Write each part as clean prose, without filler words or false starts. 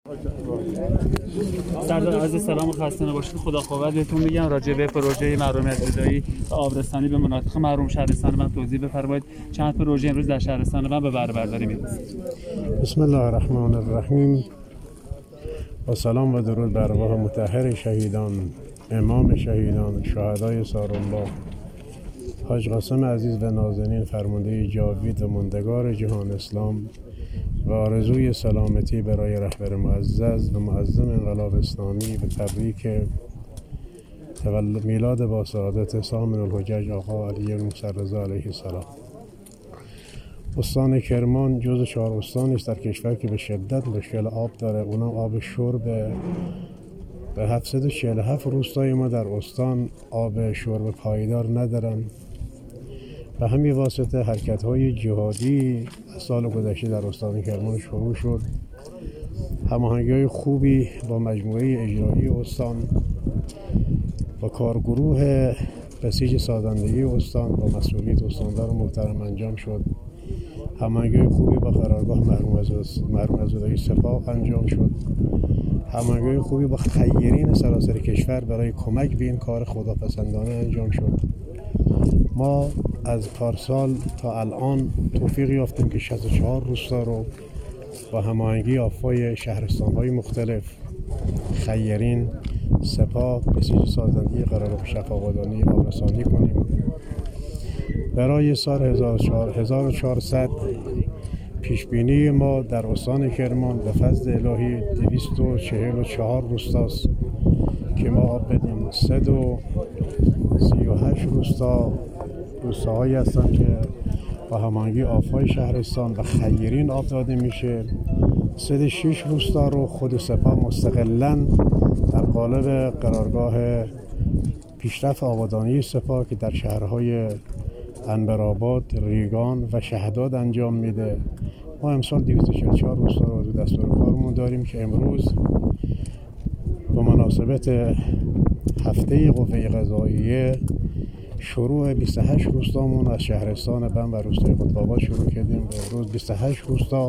سردار عزیز سلام و خسته نباشید. خدا خواهد بهتون میگم راجع به پروژه محرومیت غذایی و آبرسانی به مناطق محروم شهرستان من توضیح بفرمایید. چند پروژه امروز در شهرستان من به بهره برداری میرسید؟ بسم الله الرحمن الرحیم و سلام و درود بر روح مطهر شهیدان، امام شهیدان، شهدای سارالله، حاج قاسم عزیز و نازنین، فرمانده جاوید و ماندگار جهان اسلام، و آرزوی سلامتی برای رهبر معزز و معظم انقلاب اسلامی به تبریک میلاد با سعادت سامن الحجج آقا علی موسی رضا علیه السلام. استان کرمان جز 4 استانی است در کشور که به شدت مشکل آب داره. اونا آب شرب به 747 روستای ما در استان آب شرب پایدار ندارن. به همین واسطه حرکت‌های جهادی از سال گذشته در استان کرمان شروع شد. هماهنگی‌های خوبی با مجموعه اجرایی استان، با کارگروه بسیج سازندگی استان، با مسئولیت استاندار محترم انجام شد. هماهنگی خوبی با قرارگاه محروم از غذایی سپاه انجام شد. هماهنگی خوبی با خیرین سراسر کشور برای کمک به این کار خداپسندانه انجام شد. ما از پارسال تا الان توفیق یافتیم که 64 روستا رو با هماهنگی آفای شهرستان‌های مختلف، خیرین، سپاه، بسیج سازندگی، قرارگاه شفاآبادانی آبرسانی کنیم. برای سال 1400 پیشبینی ما در استان کرمان به فضل الهی 244 روستاست که ما آب بدیم. 338 روستاهایی هستند که با هماهنگی آفای شهرستان و خیرین آب داده میشه. 306 روستا رو خود سپاه مستقلاً در قالب قرارگاه پیشرفت آبادانی سپاه که در شهرهای انبرآباد، ریگان و شهداد انجام میده. ما امسال 244 روستا رو دستور کارمون داریم که امروز با مناسبت هفته قوه قضاییه شروع 28 روستامون از شهرستان بم و روستای قطب‌آباد شروع کردیم. امروز 28 روستا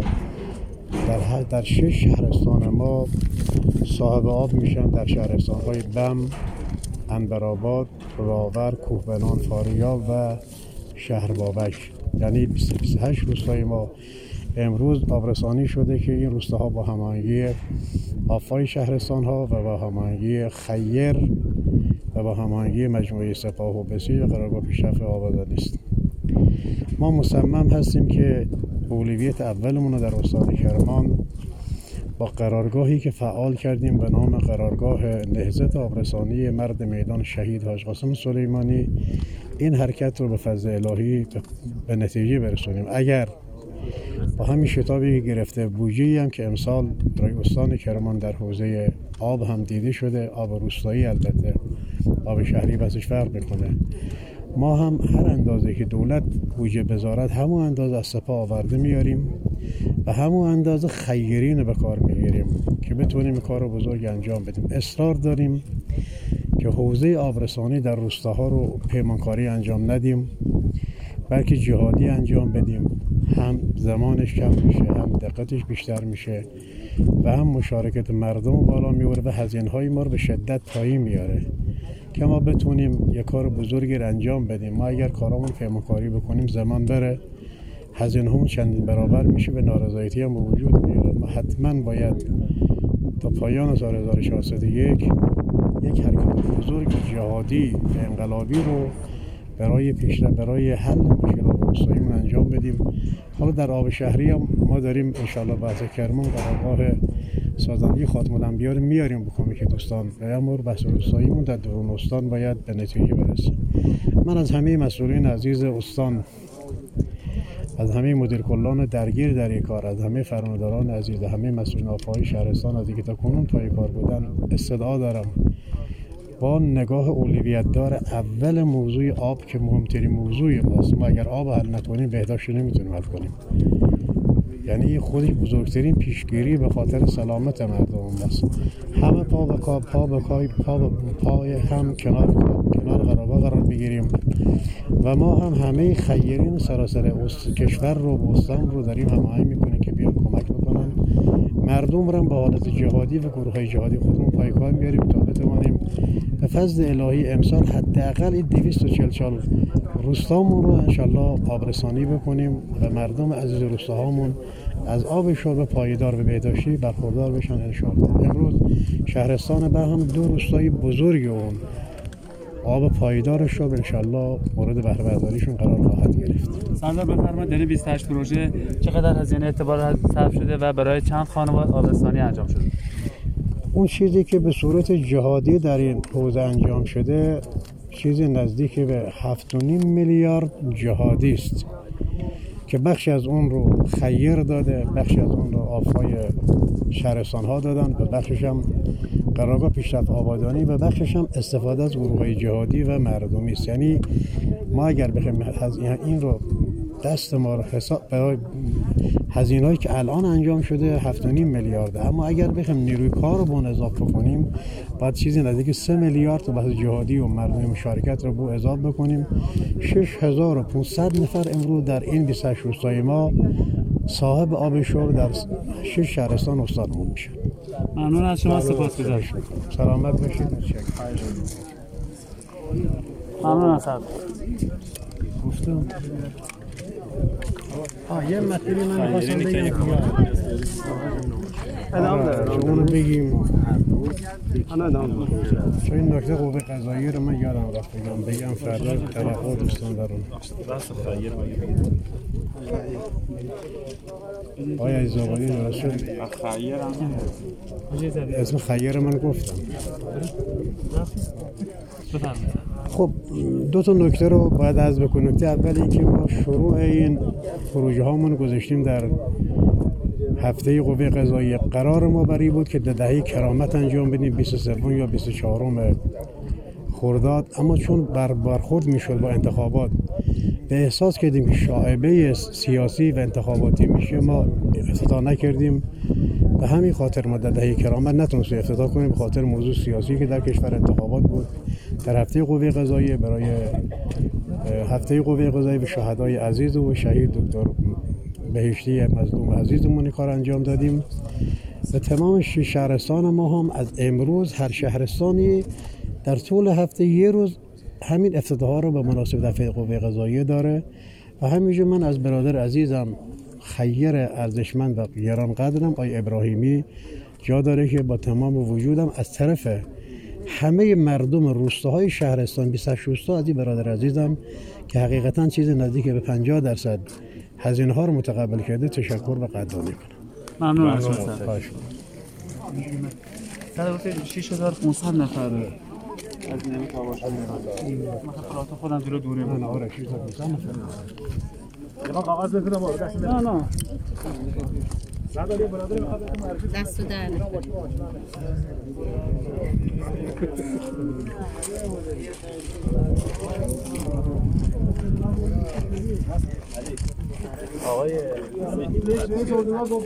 در 6 شهرستان ما صاحب آب میشن، در شهرستان‌های بم، انبرآباد، راور، کوهبنان، فاریاب و شهر بابک. یعنی 28 روستای ما امروز آبرسانی شده که این روستاها با هماهنگی آفای شهرستان‌ها و با هماهنگی خیر و با هماهنگی مجموعه سپاه و بسیج و قرارگاه پیشرفت آبادانی است. ما مصمم هستیم که اولویت اولمون رو در استان کرمان با قرارگاهی که فعال کردیم به نام قرارگاه نهضت آبرسانی مرد میدان شهید حاج قاسم سلیمانی این حرکت رو به فضل الهی به نتیجه برسونیم. اگر با همین شتابی که گرفته، بودجه‌ای هم که امسال برای استان کرمان در حوزه آب هم دیده شده، آب روستایی، البته آب شهری بسش فرق میکنه، ما هم هر اندازه که دولت بودجه بذارد همون اندازه از سپاه آورده میاریم و همون اندازه خیرین به کار میگیریم که بتونیم این کار رو بزرگ انجام بدیم. اصرار داریم که حوزه آبرسانی در روستاها رو پیمانکاری انجام ندیم، بلکه جهادی انجام بدیم. هم زمانش کم میشه، هم دقتش بیشتر میشه و هم مشارکت مردم بالا میبره و هزینه‌های ما رو به شدت پایین میاره که ما بتونیم یک کار بزرگی رو انجام بدیم. ما اگر کارامون پیمانکاری بکنیم زمان بره، هزینه‌مون چندین برابر میشه و نارضایتی هم به وجود میاره. ما حتما باید تا پایان سال 1401 یک حرکت بزرگ جهادی و انقلابی رو برای حل مشکلات روستاییمون انجام بدیم. حالا در آب شهری هم ما داریم انشالله بحث کرمان قرارگاه سازندگی خاتم الانبیا رو میاریم به کمک دوستان و امور بحث روستاییمون در درون استان باید به نتیجه برسه. من از همه مسئولین عزیز استان، از همه مدیرکلان درگیر در این کار، از همه فرمانداران عزیز، همه مسئولین آفای شهرستان از اینکه تا کنون پای کار بودن استدعا دارم با نگاه اولویت دار اول موضوع آب که مهمترین موضوع ماست. ما اگر آب حل نکنیم بهداشت نمیتونیم حل کنیم. یعنی خودش بزرگترین پیشگیری به خاطر سلامت مردم است. همه پای هم کنار قرارگاه قرار بگیریم و ما هم همه خیرین سراسر کشور رو، استان رو داریم هماهنگ میکنیم که بیان کمک بکنن. مردم را به حالت جهادی و گروه‌های جهادی خودمون پایکار میاریم تا بتوانیم به فضل الهی امسال حداقل 240 روستامون رو انشالله آبرسانی بکنیم و مردم عزیز روستاهامون از آب شرب پایدار و بهداشتی برخوردار بشن انشالله. امروز شهرستان بهم 2 روستای بزرگ اون آب پایدارش رو انشالله مورد بهره برداریشون قرار خواهد گرفت. سردار بفرمایید در این 28 پروژه چقدر هزینه اعتبار صرف شده و برای چند خانواده آبرسانی انجام شده؟ اون چیزی که به صورت جهادی در این حوزه انجام شده چیزی نزدیک به 7.5 میلیارد جهادی است که بخشی از اون رو خیر داده، بخشی از اون رو آفای شهرستان ها دادن و بخشش هم قرارگاه پیشرفت آبادانی و بخشش هم استفاده از گروه‌های جهادی و مردمی است. یعنی ما اگر بخوایم این رو دست ما رو حساب برای هزینه‌ای که الان انجام شده 7.5 میلیارد، اما اگر بخوایم نیروی کار رو به اون اضافه کنیم باید چیزی نزدیک 3 میلیارد بحث جهادی و مردمی مشارکت رو به اضافه بکنیم. 6500 نفر امروز در این 28 روستای ما صاحب آب شرب در 6 شهرستان استانمون میشه. ممنون از شما، سپاسگزارم. سلامت باشید. ممنون از حضرت. گفتم یه مطلبی من خواستم بگم شما رو بگیم چون این نکته قوه قضاییه رو من یادم رفت بگم فردا توقع دوستان دارم. آیا از آقایی درست شد؟ اسم خیر من گفتم. خب 2 نکته رو باید عرض بکنم. نکته اول این که ما شروع این پروژه هامون گذاشتیم در هفته قوه قضاییه. قرار ما برای بود که در دهه کرامت انجام بدیم 23 یا 24 خرداد، اما چون برخورد میشد با انتخابات به احساس کردیم که شائبه سیاسی و انتخاباتی میشه ما افتتاح نکردیم. به همین خاطر ما در دهه کرامت نتونستیم افتتاح کنیم به خاطر موضوع سیاسی که در کشور انتخابات بود. در هفته قوه قضاییه برای هفته قوه قضاییه به شهدای عزیز و شهید دکتر بهشتی مظلوم عزیزمون کار انجام دادیم. به تمام 6 شهرستان ما هم از امروز هر شهرستانی در طول هفته یه روز همین افتتاح رو به مناسبت هفته قوه قضاییه داره و همینجور من از برادر عزیزم خیر ارزشمند و گرانقدرم آقای ابراهیمی جا داره که با تمام وجودم از طرف همه مردم روستاهای شهرستان 28 روستا از این برادر عزیزم که حقیقتا چیز نزدیک به 50% هزینه ها رو متقبل کرده تشکر و قدردانی کنم. ممنون از شما. 6500 نفر از نمی تاباش من خودم جلو دوره من آره 6500 نفر. یه کاغذ بگیرم آره دست نه نه دست در آقای